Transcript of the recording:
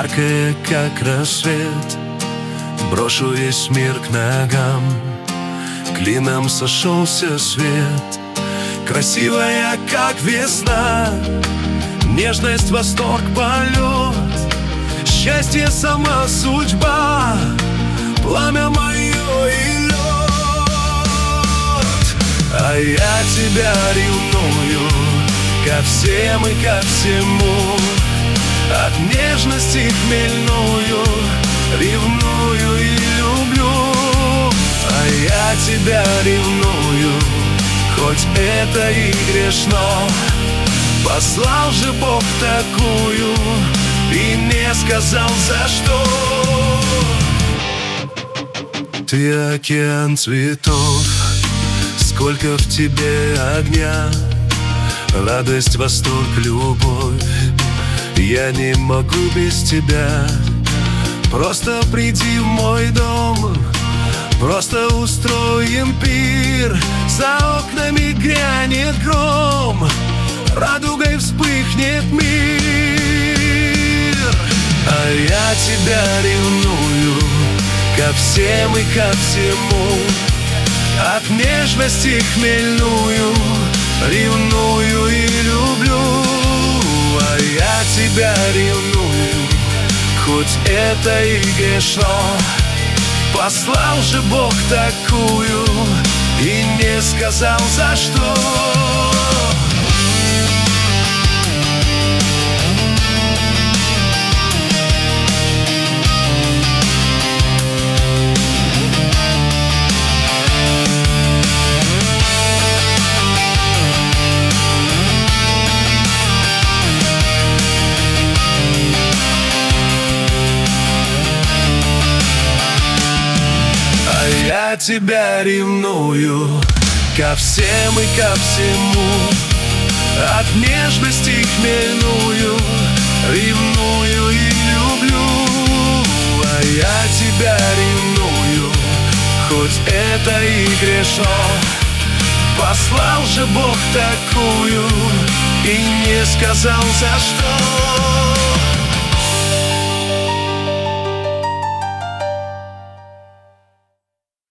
яркая, как рассвет. Брошу весь мир к ногам, клином сошелся свет. Красивая, как весна, нежность, восторг, полет. Счастье, сама судьба, пламя мое и лед. А я тебя ревную ко всем и ко всему. От нежности хмельную ревную и люблю. А я тебя ревную, хоть это и грешно. Послал же Бог такую и не сказал за что. Ты океан цветов, сколько в тебе огня, радость, восторг, любовь. Я не могу без тебя. Просто приди в мой дом, просто устроим пир. За окнами грянет гром, радугой вспыхнет мир. А я тебя ревную ко всем и ко всему. От нежности хмельную ревную и люблю. А я тебя ревную, хоть это и грешно. Послал же Бог такую и не сказал за что. Я тебя ревную ко всем и ко всему. От нежности хмельную ревную и люблю. А я тебя ревную, хоть это и грешно. Послал же Бог такую и не сказал за что.